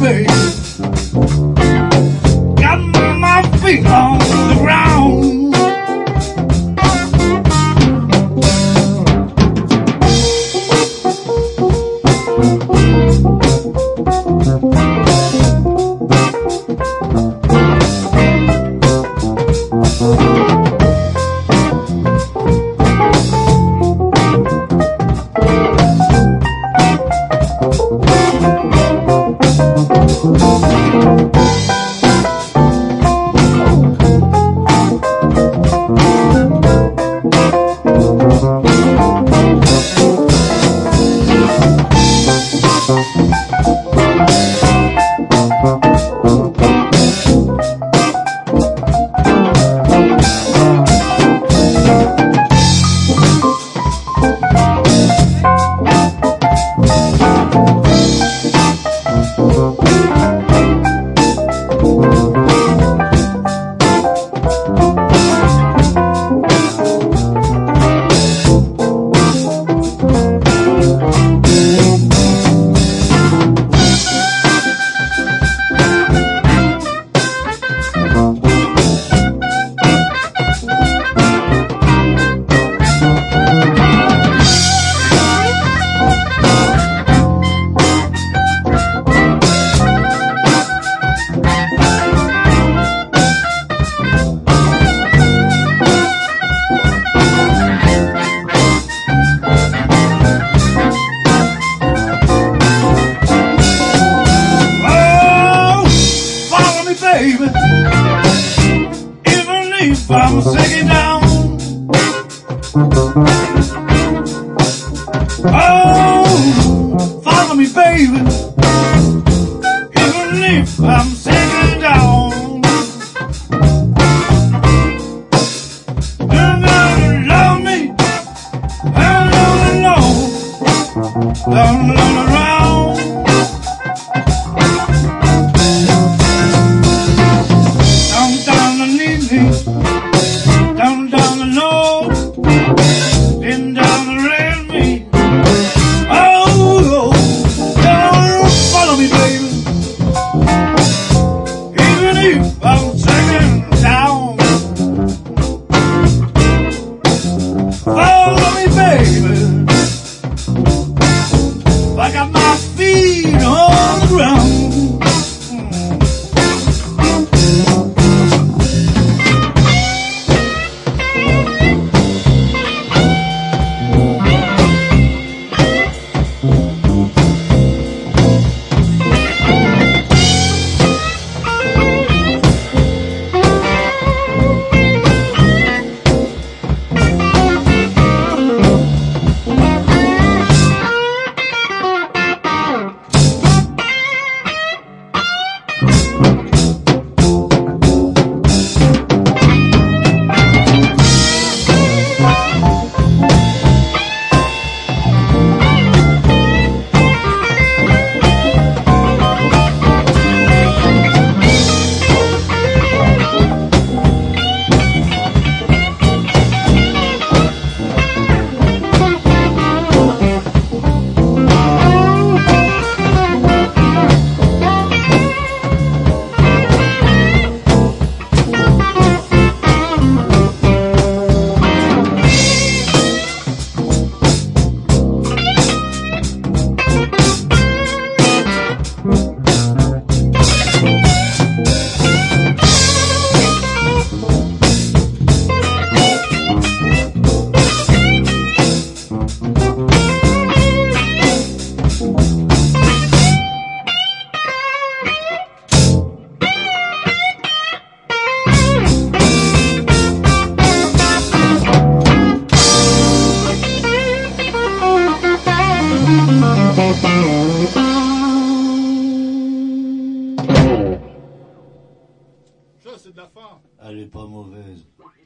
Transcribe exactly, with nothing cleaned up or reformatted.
baby. Got my feet on the ground. Baby, even if I'm sinking down, oh, follow me, baby, even if I'm sinking down. You're gonna love me, and don't know, don't know around. Down, down the low, and down the red me. Oh, don't follow me, baby. Even if I'm taken down, follow me, baby. I got my feet on the ground. Ça, c'est de la forme. Elle est pas mauvaise.